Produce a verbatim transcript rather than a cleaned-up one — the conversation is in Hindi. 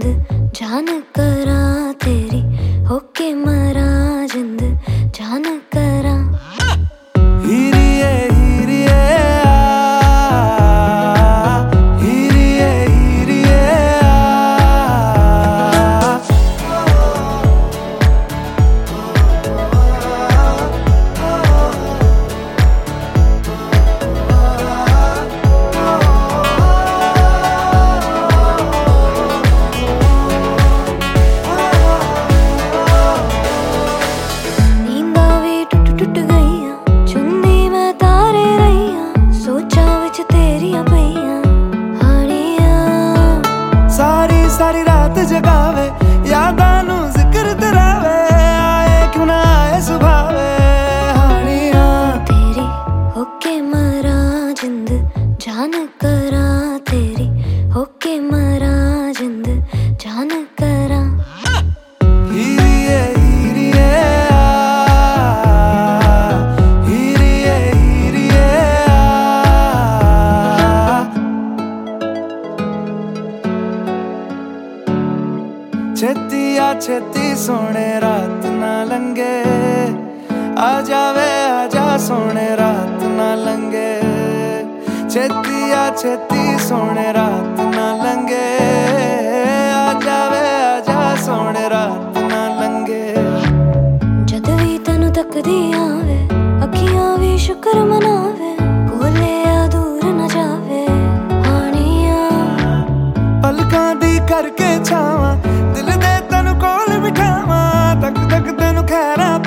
जिंद जान करा तेरी होके मरा जिंद जान करा हीरिए हीरिए हीरिए हीरिए सारी रात जगावे यादां नू जिक्र तरावे आए क्यों ना आए सुभावे हानिया तेरी होके मरा जिंद जान करा तेरी होके मरा जिंद जान करा हीरिए हीरिए हीरिए हीरिए छेती आ छेती सोने रात ना लंगे आ जावे आजा सोने रात ना लंगे छेती आ छेती सोने रात ना लंगे आ जावे आजा सोने रात ना लंगे जद भी तैनू तकदी आवे अखियां भी शुक्र मनावे कोले आ दूर न जावे हानिया पलकां दी करके छावां दिल दे तैनू कोल बिठावां तक तक तैनू खैरा